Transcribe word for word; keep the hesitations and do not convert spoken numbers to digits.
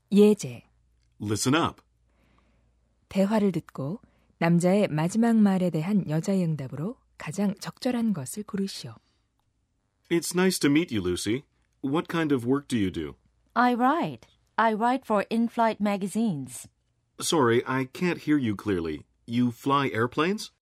예제. Listen up. 대화를 듣고 남자의 마지막 말에 대한 여자의 응답으로 가장 적절한 것을 고르시오. It's nice to meet you, Lucy. What kind of work do you do? I write. I write for in-flight magazines. Sorry, I can't hear you clearly. You fly airplanes?